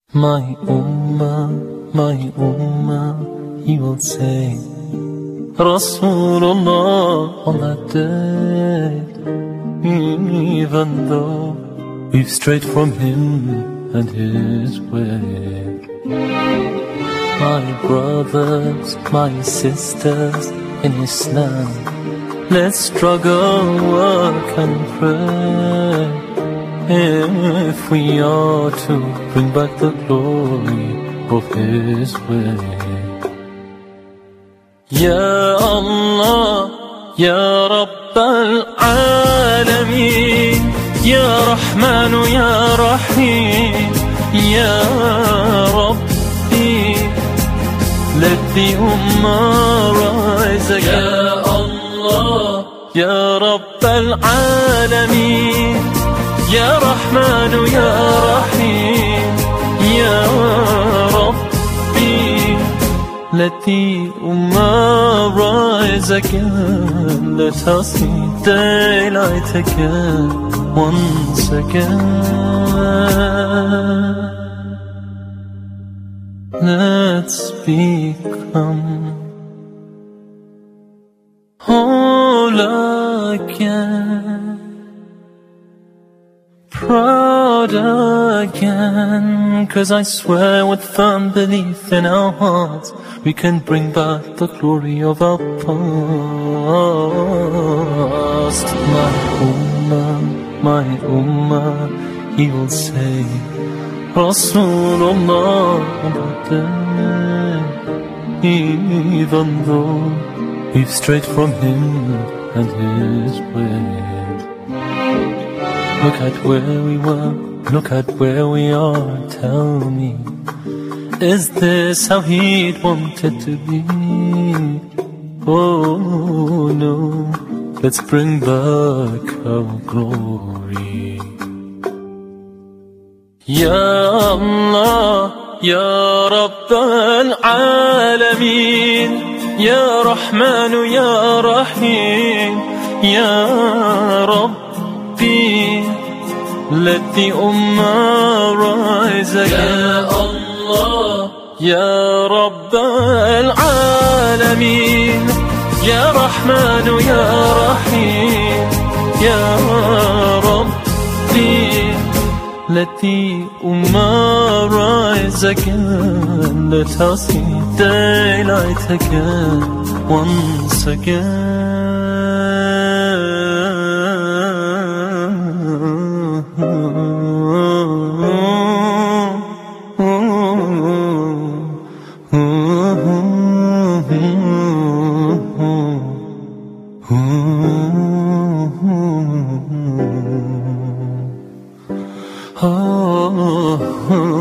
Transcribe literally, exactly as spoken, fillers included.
My Ummah, my Ummah, he will say, Rasulullah on that day, even though we've strayed from him and his way. My brothers, my sisters in Islam, let's struggle, work and pray, if we are to bring back the glory of his way. Ya Allah, Ya Rabb al-Alameen, Ya Rahman, Ya Rahim, Ya Rabbi, let the Ummah rise again. Ya Allah, Ya Rabb al-Alameen, Ya Rahman, Ya Rahim, Ya Rabbi, let the Ummah rise again. Let us see daylight again, once again. Let's become whole again, proud again, 'cause I swear with firm belief in our hearts we can bring back the glory of our past. My Ummah, my Ummah, he will say, Rasulullah on that day, even though we've strayed from him and his way. Look at where we were, look at where we are, tell me, is this how he'd wanted to be? Oh no, let's bring back our glory. Ya Allah, Ya Rabb al-Alameen, Ya Rahman, Ya Rahim, Ya Rabbi, let the Ummah rise again. Ya Allah, Ya Rabb al-Alameen, Ya Rahman, Ya Rahim, Ya Rabbi, let the Ummah rise again. Let us see daylight again, once again. Oh,